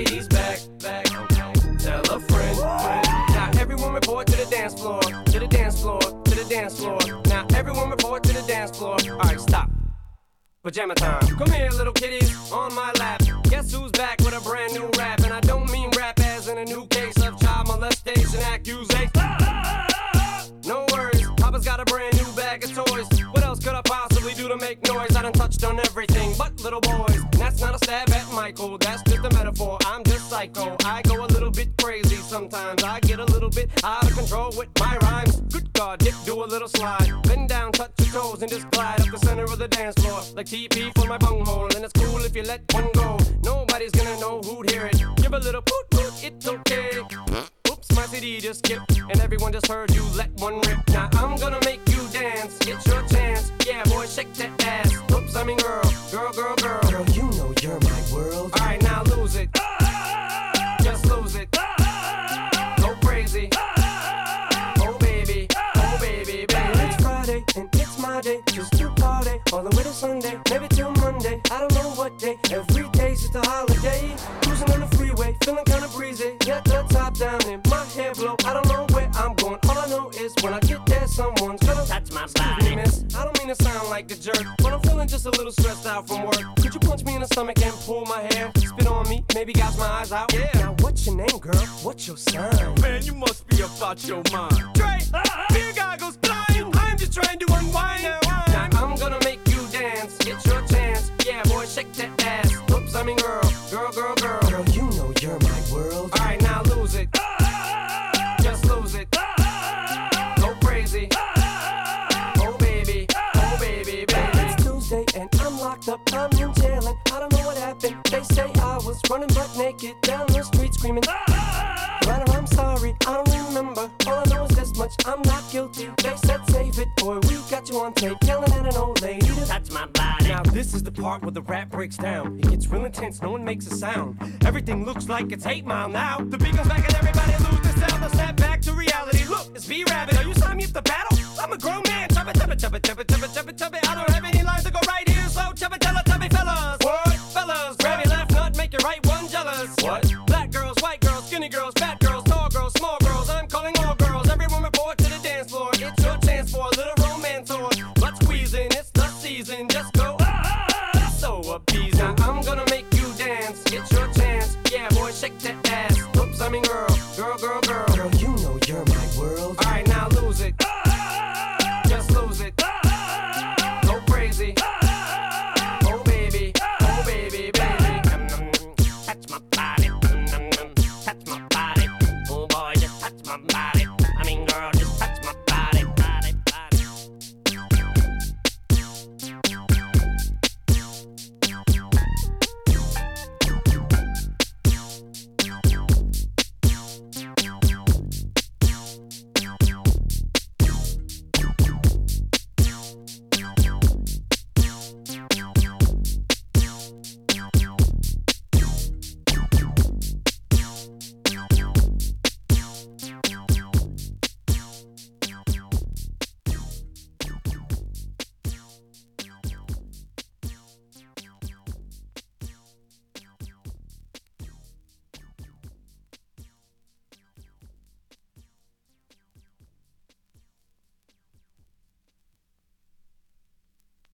he's back. Tell a friend. Now everyone report to the dance floor, to the dance floor, to the dance floor. Now everyone report to the dance floor. Alright, stop. Pajama time. Come here, little kitties, on my lap. Guess who's back with a brand new rap? And I don't mean rap as in a new case of child molestation accusation. No worries, Papa's got a brand new bag of toys. What else could I possibly do to make noise? I done touched on everything but little boys. That's not a stab at Michael, that's just a metaphor. I'm just psycho, I go a little bit crazy sometimes. I get a little bit out of control with my rhymes. Good God, Dick, do a little slide. Bend down, touch your toes, and just glide up the center of the dance floor. Like TP for my bunghole, and it's cool if you let one go. Nobody's gonna know who'd hear it. Give a little poot poot, it's okay. Oops, my CD just skipped, and everyone just heard you let one rip. Now I'm gonna make you dance, it's your chance. Yeah, boy, shake that ass. Oops, I mean girl. Girl, you know you're my world. Alright, now lose it. Just lose it. Go crazy. Oh baby, baby. It's Friday, and it's my day. Just to party, all the way to Sunday. Maybe till Monday, I don't know what day. Every day's just a holiday. Cruising on the freeway, feeling kinda breezy. Got the top down and my hair blow. I don't know where I'm going, all I know is when I get there, someone's gonna touch my body. Miss, I don't mean to sound like a jerk, but I'm feeling just a little stressed out from work. Could you punch me in the stomach and pull my hair? Spit on me, maybe gouge my eyes out. Yeah. Now what's your name, girl? What's your sign? Man, you must be about your mind. Dre, beer goggles flying. I'm just trying to unwind. Now I'm gonna make you dance. It's your chance. Yeah, boy, shake that ass. Oops, I mean girl. Girl, you know you're my world. Alright, now lose it. Just lose it. Go crazy. Oh baby, baby. It's Tuesday and I'm locked up. I'm in jail and I don't know what happened. They say I was running butt naked down the street screaming. But I'm sorry, I don't remember. All I know is this much, I'm not guilty. They said save it, boy, we got you on tape. Yelling at an old lady to touch my body. Now this is the part where the rap breaks down. It gets real intense, no one makes a sound. Everything looks like it's 8 Mile now. The beat goes back and everybody loses sound. They'll snap back to reality. Look, it's B-Rabbit, are you signing me up to battle? I'm a grown man, chubba. I don't have any lines to go right here, so chubba fellas. What? Fellas, grab your left nut, make your right one jealous. What? Black girls, white girls, skinny girls, fat girls, tall girls, small girls. I'm calling all girls. Everyone report to the dance floor. It's your chance for a little romance or butt squeezing. It's the season. Just go so appeasing. Now I'm gonna make you dance. It's your chance. Yeah, boy, shake that ass. Oops, I mean girl. Girl, you know you're my world. Alright, now lose it. Just lose it. Go crazy. Oh baby, baby. Touch my body.